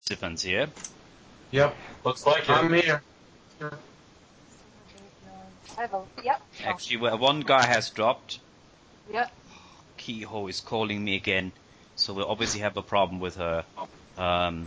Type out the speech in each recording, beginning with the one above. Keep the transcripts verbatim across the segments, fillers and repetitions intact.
participants here. Yep. Looks like it. I'm here. Yep. Actually, well, one guy has dropped. Yep. Kehoe is calling me again, so we'll obviously have a problem with her. Um,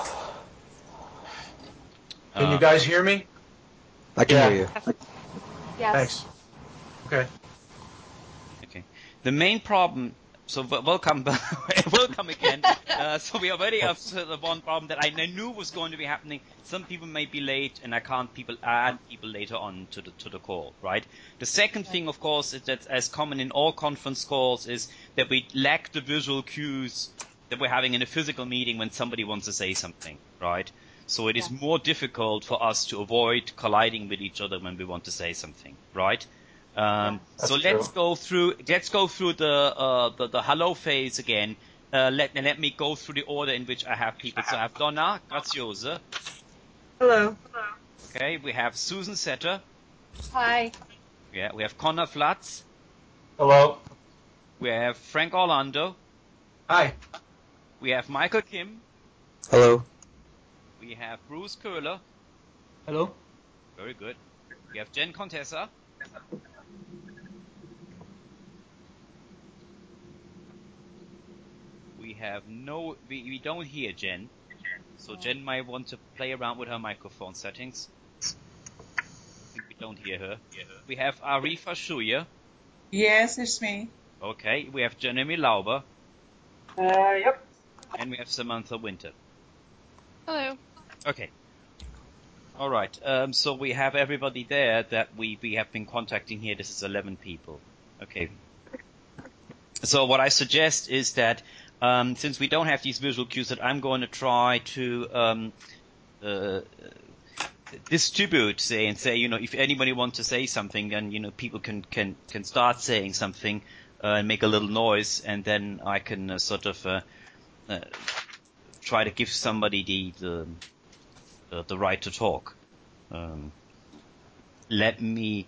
Can uh, you guys hear me? I can Yeah. hear you. Yes. Thanks. Okay. Okay. The main problem. So w- welcome, welcome again. Uh, so we already have the one problem that I knew was going to be happening. Some people may be late, and I can't people add people later on to the to the call, right? The second thing, of course, is that as common in all conference calls, is that we lack the visual cues that we're having in a physical meeting when somebody wants to say something, right? So it is Yeah. more difficult for us to avoid colliding with each other when we want to say something, right? Um, That's so let's true. go through. Let's go through the uh, the, the hello phase again. Uh, let let me go through the order in which I have people. So I have Donna Graziosa. Hello. Okay, we have Susan Setter. Hi. Yeah, we have Connor Flatz. Hello. We have Frank Orlando. Hi. We have Michael Kim. Hello. We have Bruce Köhler. Hello. Very good. We have Jen Contessa. We have no, we, we don't hear Jen. So Jen might want to play around with her microphone settings. I think we don't hear her. We have Arifa Shuya. Yes, it's me. Okay. We have Jeremy Lauber. Uh, yep. And we have Samantha Winter. Hello. Okay. All right. Um, so we have everybody there that we, we have been contacting here. This is eleven people. Okay. So what I suggest is that um, since we don't have these visual cues, that I'm going to try to um, uh, distribute, say, and say, you know, if anybody wants to say something, then you know, people can can can start saying something uh, and make a little noise, and then I can uh, sort of uh, uh, try to give somebody the the the, the right to talk. Um, let me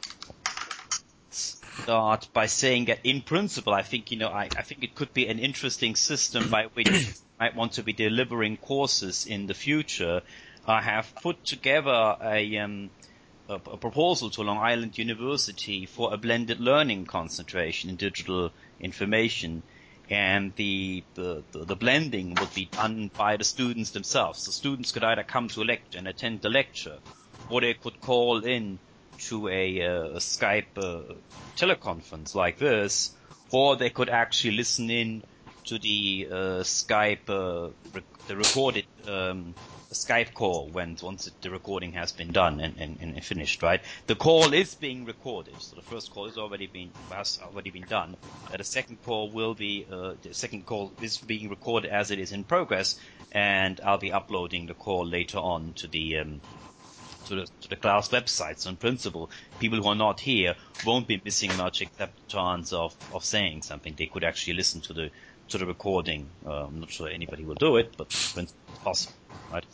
start by saying that in principle, I think, you know, I, I think it could be an interesting system by which you might want to be delivering courses in the future. I have put together a, um, a, a proposal to Long Island University for a blended learning concentration in digital information. And the, the, the, the blending would be done by the students themselves. The students could either come to a lecture and attend the lecture, or they could call in to a, uh, a Skype uh, teleconference like this, or they could actually listen in to the uh, Skype, uh, rec- the recorded um, Skype call when once it, the recording has been done and, and, and finished. Right, the call is being recorded, so the first call is already been has already been done. Uh, the second call will be uh, the second call is being recorded as it is in progress, and I'll be uploading the call later on to the. Um, To the, to the class website. So in principle, people who are not here won't be missing much except the chance of, of saying something. They could actually listen to the to the recording. Uh, I'm not sure anybody will do it, but in principle it's possible, right?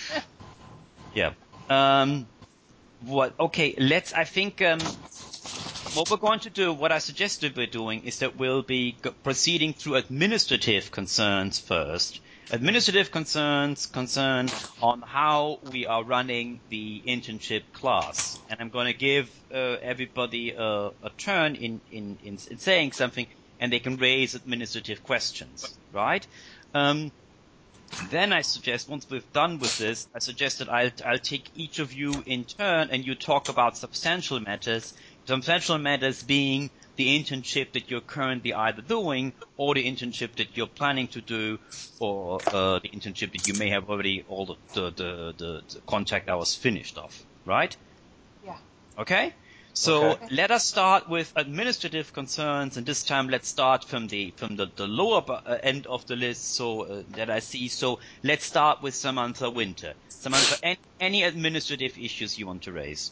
Yeah. Um, what? Okay. Let's. I think um, what we're going to do, what I suggested we're doing, is that we'll be go- proceeding through administrative concerns first. Administrative concerns concern on how we are running the internship class, and I'm going to give uh, everybody a, a turn in, in, in, in saying something, and they can raise administrative questions, right? Um, then I suggest, once we've done with this, I suggest that I'll, I'll take each of you in turn, and you talk about substantial matters. Substantial matters being the internship that you're currently either doing, or the internship that you're planning to do, or uh, the internship that you may have already all the the, the, the, the contact hours finished off, right? Yeah. Okay? So Okay. let us start with administrative concerns, and this time let's start from the from the, the lower uh, end of the list. So uh, that I see. So let's start with Samantha Winter. Samantha, any, any administrative issues you want to raise?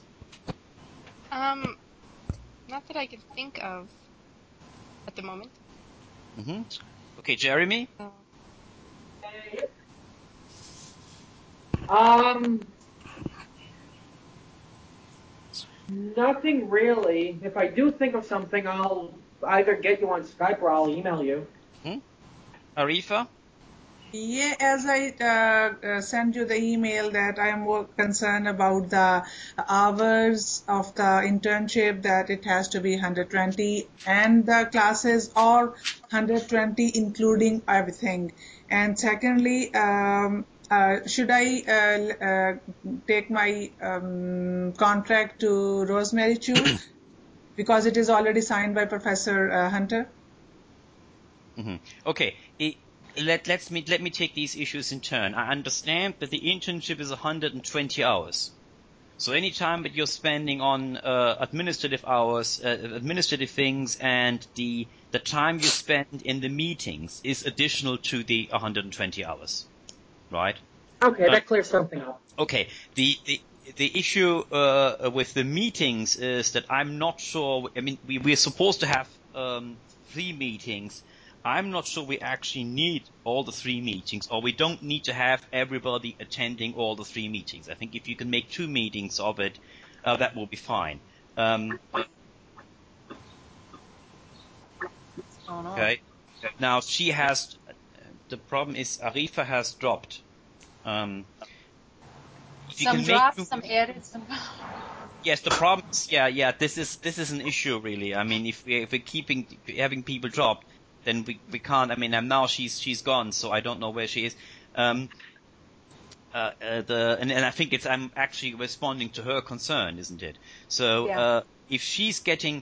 Um, not that I can think of at the moment. Mm-hmm. Okay, Jeremy. Uh, Um, nothing really. If I do think of something, I'll either get you on Skype or I'll email you. Hmm? Arifa. Yeah, as I uh, uh, sent you the email that I am more concerned about the hours of the internship, that it has to be one hundred twenty, and the classes are one hundred twenty including everything. And secondly, um, uh, should I uh, uh, take my um, contract to Rosemary Chu because it is already signed by Professor uh, Hunter? Mm-hmm. Okay. It, let let's me let me take these issues in turn. I understand that the internship is one hundred twenty hours. So any time that you're spending on uh, administrative hours, uh, administrative things, and the the time you spend in the meetings is additional to the one hundred twenty hours, right? Okay, Uh, that clears something up. Okay. The the the issue uh, with the meetings is that I'm not sure. I mean, we we're supposed to have um, three meetings. I'm not sure we actually need all the three meetings, or we don't need to have everybody attending all the three meetings. I think if you can make two meetings of it, uh, that will be fine. Um, What's going on? okay. Now she has. The problem is Arifa has dropped. Um, if you Some can dropped, make two, some added, some. Yes, the problem is, yeah, yeah, this is this is an issue really. I mean, if we if we're keeping having people drop, then we we can't. I mean, and now she's she's gone, so I don't know where she is. Um, uh, uh the and, and I think it's I'm actually responding to her concern, isn't it? So Yeah. uh, if she's getting,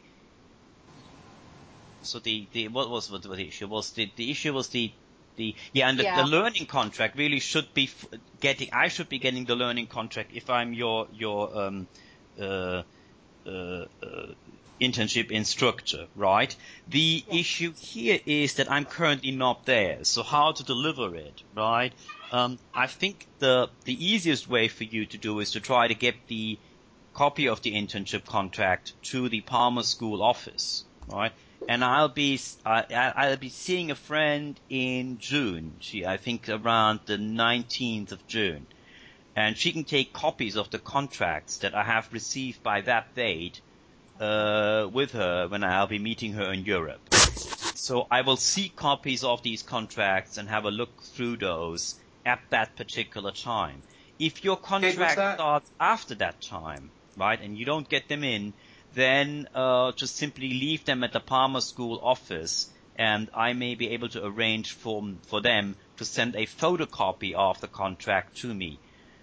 so the the what was what the issue was the the issue was the the yeah, and the, Yeah. the learning contract really should be f- getting. I should be getting the learning contract if I'm your your um uh. Uh, uh, internship instructor, right? The Yeah. issue here is that I'm currently not there, so how to deliver it, right? Um, I think the the easiest way for you to do is to try to get the copy of the internship contract to the Palmer School office, right? And I'll be I, I'll be seeing a friend in June. She I think around the nineteenth of June. And she can take copies of the contracts that I have received by that date uh, with her when I'll be meeting her in Europe. So I will see copies of these contracts and have a look through those at that particular time. If your contract that? starts after that time, right, and you don't get them in, then uh, just simply leave them at the Palmer School office, and I may be able to arrange for, for them to send a photocopy of the contract to me.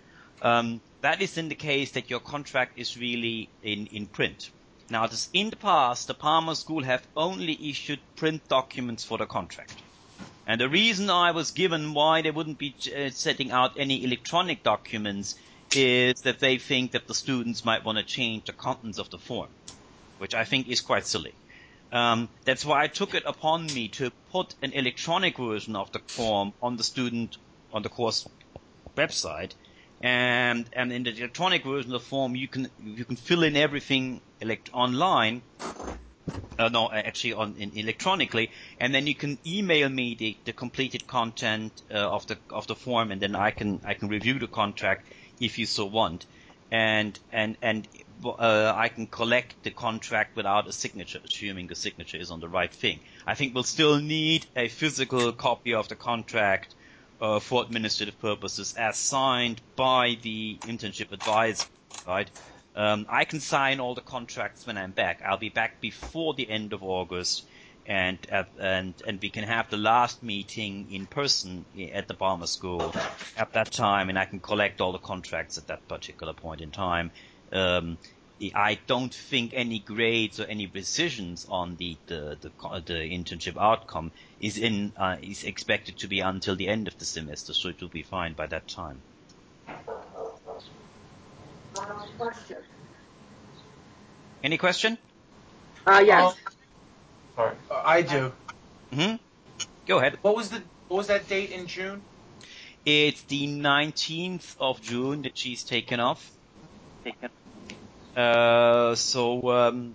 Um, that is in the case that your contract is really in, in print. Now, this, in the past, the Palmer School have only issued print documents for the contract. And the reason I was given why they wouldn't be uh, setting out any electronic documents is that they think that the students might want to change the contents of the form, which I think is quite silly. Um, that's why I took it upon me to put an electronic version of the form on the student, on the course website. And, and in the electronic version of the form, you can, you can fill in everything elect- online. Uh, no, actually on, in electronically. And then you can email me the, the completed content, uh, of the, of the form. And then I can, I can review the contract if you so want. And, and, and, uh, I can collect the contract without a signature, assuming the signature is on the right thing. I think we'll still need a physical copy of the contract Uh, for administrative purposes as signed by the internship advisor, right? Um, I can sign all the contracts when I'm back. I'll be back before the end of August, and uh, and and we can have the last meeting in person at the Palmer School at that time, and I can collect all the contracts at that particular point in time. Um, I don't think any grades or any decisions on the the the, the internship outcome is in uh, is expected to be until the end of the semester, so it will be fine by that time. Uh, question. Any question? Uh, yes. Um, sorry, uh, I do. Mm-hmm. Go ahead. What was the what was that date in June? It's the nineteenth of June that she's taken off. Uh, so um,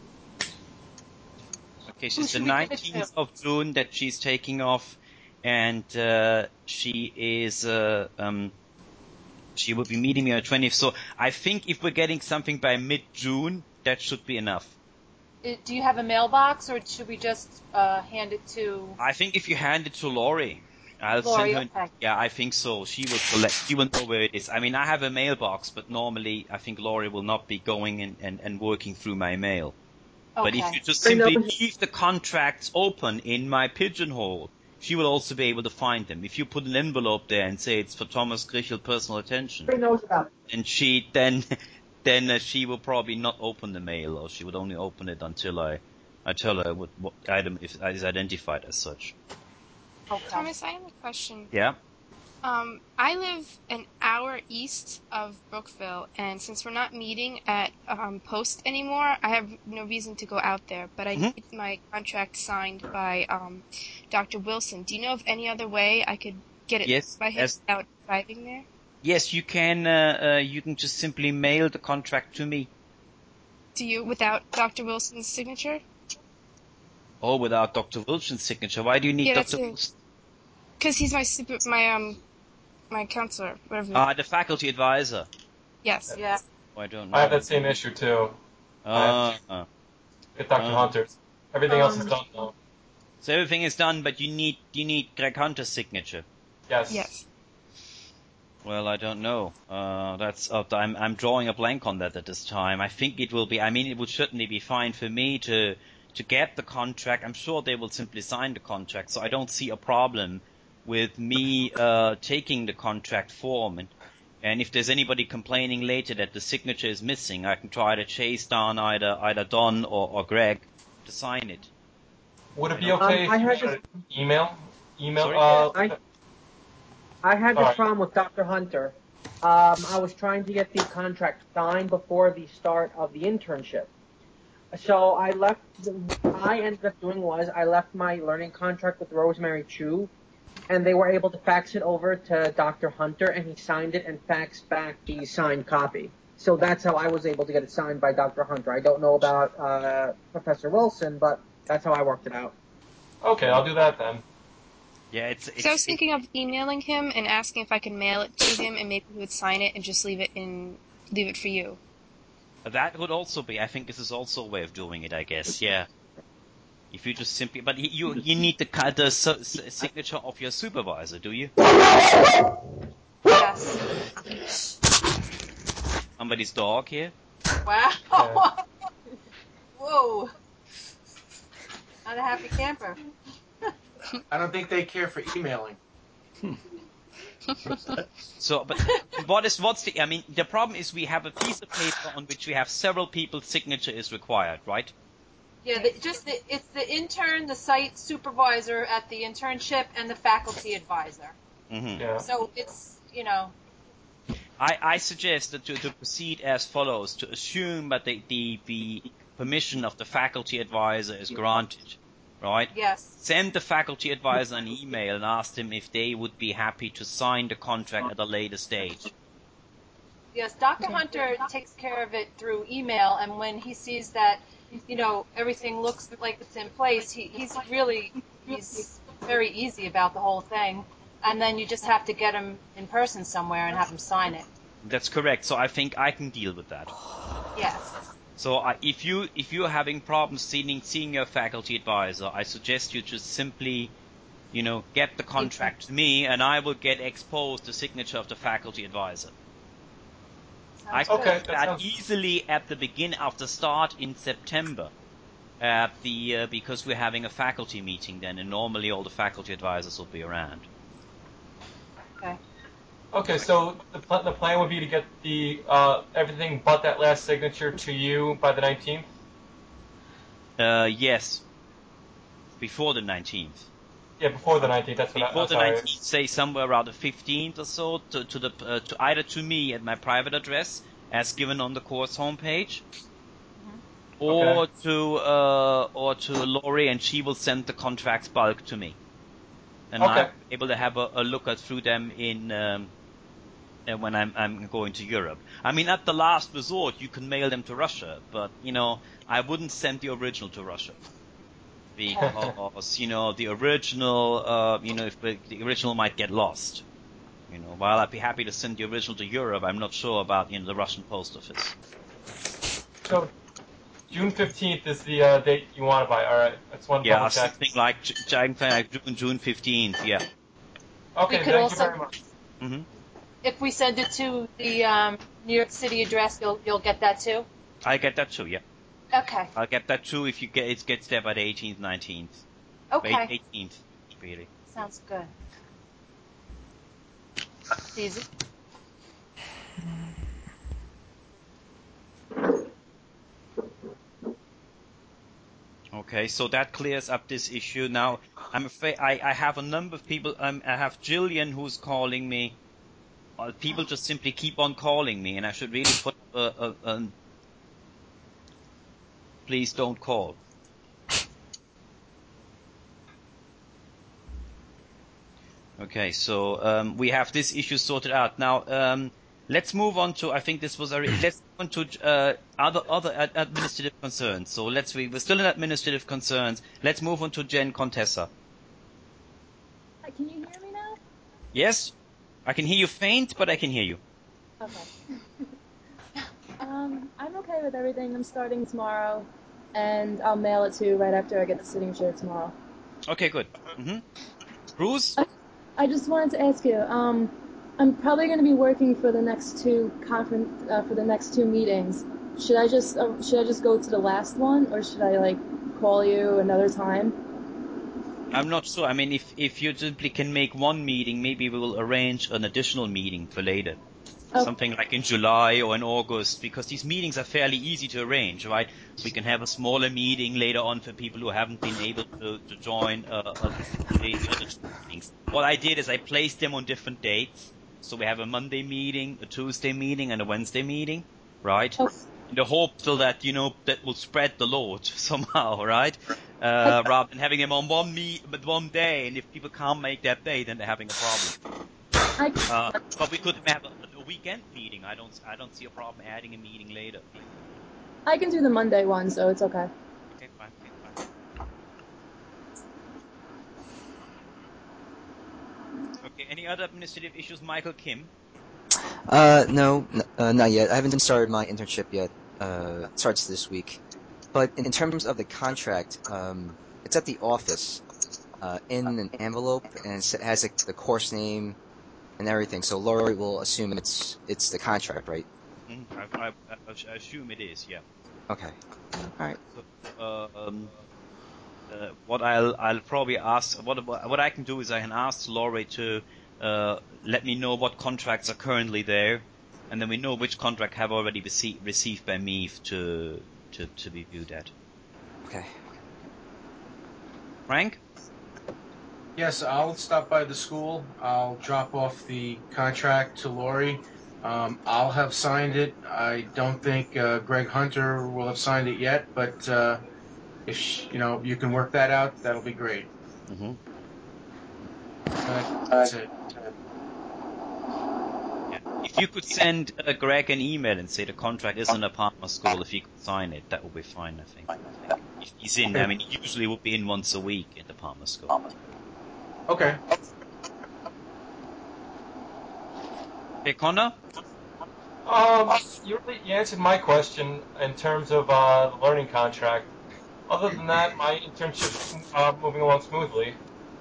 okay, so it's the nineteenth of June that she's taking off, and uh, she is uh, um, she will be meeting me on the twentieth. So I think if we're getting something by mid-June, that should be enough. Do you have a mailbox, or should we just uh, hand it to? I think if you hand it to Laurie, I'll Lori, send her. okay. Yeah, I think so. She will collect. She will know where it is. I mean, I have a mailbox, but normally I think Laurie will not be going and, and, and working through my mail. Okay. But if you just I know. simply leave the contracts open in my pigeonhole, she will also be able to find them. If you put an envelope there and say it's for Thomas Grichel personal attention, Everybody knows about it. and she then then uh, she will probably not open the mail, or she would only open it until I I tell her what, what item is identified as such. Okay. Thomas, I have a question. Yeah. Um, I live an hour east of Brookville, and since we're not meeting at um, Post anymore, I have no reason to go out there. But I Mhm. need my contract signed by um, Doctor Wilson. Do you know of any other way I could get it Yes, by him as- without driving there? Yes, you can. Uh, uh, you can just simply mail the contract to me. Do you without Doctor Wilson's signature? Oh, without Doctor Wilson's signature. Why do you need Yeah, Doctor that's it. Wilson? Because he's my super, my um, my counselor, whatever. Ah, the faculty advisor. yes. Yeah. Oh, I don't know. I have that same issue too. Ah, uh, With Doctor Oh. Hunter's. Everything else is Um, done though. so everything is done, but you need you need Greg Hunter's signature. Yes. Yes. Well, I don't know. Uh, that's uh, I'm I'm drawing a blank on that at this time. I think it will be. I mean, it would certainly be fine for me to to get the contract. I'm sure they will simply sign the contract, so I don't see a problem with me uh, taking the contract form. And and if there's anybody complaining later that the signature is missing, I can try to chase down either either Don or, or Greg to sign it. Would it be Um, okay I if you had had this- an email? Email. Sorry? Uh, I- I had this Alright. problem with Doctor Hunter. Um, I was trying to get the contract signed before the start of the internship. So I left, what I ended up doing was I left my learning contract with Rosemary Chu, and they were able to fax it over to Doctor Hunter, and he signed it and faxed back the signed copy. So that's how I was able to get it signed by Doctor Hunter. I don't know about uh, Professor Wilson, but that's how I worked it out. okay, I'll do that then. Yeah, it's. it's So I was thinking of emailing him and asking if I could mail it to him, and maybe he would sign it and just leave it in, leave it for you. That would also be. I think this is also a way of doing it. I guess. Yeah. If you just simply, but you you need the ca- the su- s- signature of your supervisor, do you? Yes. Somebody's dog here. Wow. Yeah. Whoa. Not a happy camper. I don't think they care for emailing. So, but what is what's the? I mean, the problem is we have a piece of paper on which we have several people's signature is required, right? Yeah, the, just the, it's the intern, the site supervisor at the internship, and the faculty advisor. Mm-hmm. Yeah. So it's, you know, I, I suggest that to, to proceed as follows: to assume that the, the the permission of the faculty advisor is granted, right? yes. Send the faculty advisor an email and ask them if they would be happy to sign the contract at a later stage. Yes, Doctor Hunter takes care of it through email, and when he sees that, you know, everything looks like it's in place, he, he's really, he's very easy about the whole thing. And then you just have to get him in person somewhere and have him sign it. That's correct. So I think I can deal with that. Yes. So uh, if you if you're having problems seeing seeing your faculty advisor, I suggest you just simply, you know, get the contract to me, and I will get exposed the signature of the faculty advisor. I can Sounds Okay, do that that sounds- easily at the beginning of the start in September, at the uh, because we're having a faculty meeting then, and normally all the faculty advisors will be around. Okay. Okay, so the pl- the plan would be to get the uh, everything but that last signature to you by the nineteenth. Uh, yes, before the nineteenth. Yeah, before the nineteenth. That's what I, Before I'm the sorry. nineteenth, say somewhere around the fifteenth or so, to, to the uh, to either to me at my private address, as given on the course homepage, or Okay. to uh, or to Laurie, and she will send the contracts bulk to me, and Okay. I'm able to have a, a look at through them in um, uh, when I'm I'm going to Europe. I mean, at the last resort, you can mail them to Russia, but you know, I wouldn't send the original to Russia. Because, you know, the original, uh, you know, if the, the original might get lost. You know, while I'd be happy to send the original to Europe, I'm not sure about, you know, the Russian post office. So June fifteenth is the uh, date you want to buy. All right, that's one Yeah, double check. something like, J- J- like June, June fifteenth, yeah. Okay, We could thank also- you very much. Mm-hmm. If we send it to the um, New York City address, you'll you'll get that too. I get that too, yeah. Okay. I'll get that too if you get it gets there by the eighteenth, nineteenth. Okay. eighteenth, really. Sounds good. Easy. Okay, so that clears up this issue. Now, I'm afraid I, I have a number of people. Um, I have Jillian who's calling me. Uh, people just simply keep on calling me, and I should really put a, a, a please don't call. Okay, so um, we have this issue sorted out. Now, um, let's move on to. I think this was a. Let's move on to uh, other other ad- administrative concerns. So let's we we're still in administrative concerns. Let's move on to Jen Contessa. Hi, can you hear me now? Yes, I can hear you faint, but I can hear you. Okay. um, I'm okay with everything. I'm starting tomorrow, and I'll mail it to you right after I get the signature tomorrow. Okay, good. Mm-hmm. Bruce. I just wanted to ask you. Um, I'm probably going to be working for the next two conference uh, for the next two meetings. Should I just uh, should I just go to the last one, or should I like call you another time? I'm not sure. I mean, if if you simply can make one meeting, maybe we will arrange an additional meeting for later. Oh. Something like in July or in August, because these meetings are fairly easy to arrange, right? We can have a smaller meeting later on for people who haven't been able to, to join uh, uh, the other two meetings. What I did is I placed them on different dates. So we have a Monday meeting, a Tuesday meeting, and a Wednesday meeting, right? Oh. In the hope so that, you know, that will spread the load somehow, right? Uh, rather than having them on one meet, but one day, and if people can't make that day, then they're having a problem. I, Uh, but we could have a, a weekend meeting. I don't, I don't see a problem adding a meeting later. I can do the Monday one, so it's okay. Okay, fine, okay, fine. Okay, any other administrative issues, Michael Kim? Uh, no, n- uh, not yet. I haven't started my internship yet. Uh, it starts this week. But in, in terms of the contract, um, it's at the office, uh, in an envelope, and it's, it has like, the course name and everything. So Lori will assume it's it's the contract, right? Mm, I, I, I assume it is, yeah. Okay. All right. So, uh, um, uh, what I'll I'll probably ask, what what I can do is I can ask Lori to uh, let me know what contracts are currently there, and then we know which contract have already rece- received by me to to to be viewed at. Okay. Frank? Yes, I'll stop by the school. I'll drop off the contract to Lori. Um, I'll have signed it. I don't think uh, Greg Hunter will have signed it yet, but uh, if sh- you know you can work that out, that'll be great. Mm-hmm. Uh, that's it. Yeah. If you could send uh, Greg an email and say the contract is in a partner school, if he could sign it, that would be fine, I think. If he's in, I mean, he usually would be in once a week in the partner school. Okay. Okay, Connor? Um, you, really- you answered my question in terms of uh, the learning contract. Other than that, my internship's uh, moving along smoothly.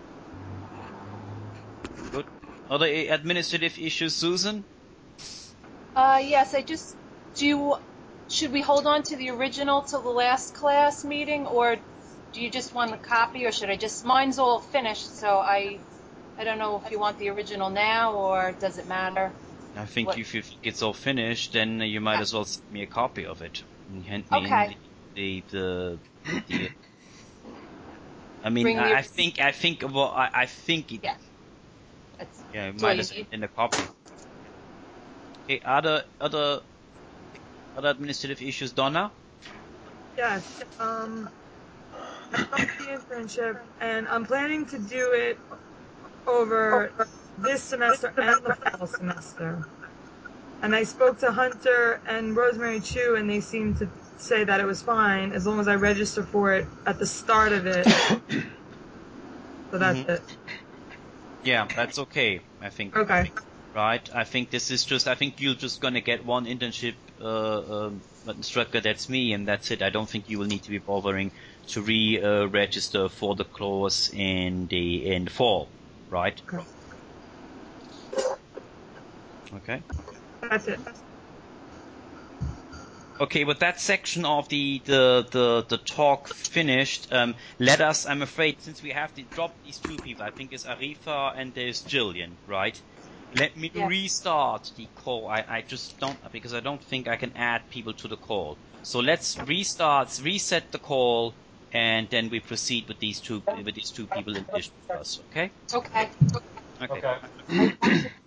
Good. Other administrative issues, Susan? Uh, yes, I just do. You, should we hold on to the original till the last class meeting, or do you just want a copy, or should I just? Mine's all finished, so I, I don't know if you want the original now, or does it matter? I think What? if you think it's all finished, then you might as well send me a copy of it. And hand me Okay. the, the, the, the I mean, Bring I, you- I think, I think, well, I, I think it, Yeah. That's, yeah, you that's all might you as well need. send a copy. Okay, other, other, other administrative issues, Donna? Yes. Um, I love the internship, and I'm planning to do it over this semester and the fall semester. And I spoke to Hunter and Rosemary Chu, and they seemed to say that it was fine as long as I register for it at the start of it. So that's Mhm. it. Yeah, that's okay, I think. Okay. Right? I think this is just, I think you're just gonna get one internship, uh, um, instructor, that's me, and that's it. I don't think you will need to be bothering to re, uh, register for the course in the, in the fall, right? Okay. Okay. That's it. Okay, with that section of the the the, the talk finished, um, let us. I'm afraid since we have to drop these two people, I think it's Arifa and there's Jillian, right? Let me Yes. restart the call. I, I just don't because I don't think I can add people to the call. So let's restart, reset the call, and then we proceed with these two with these two people in addition to us. Okay? Okay. Okay. Okay. I, I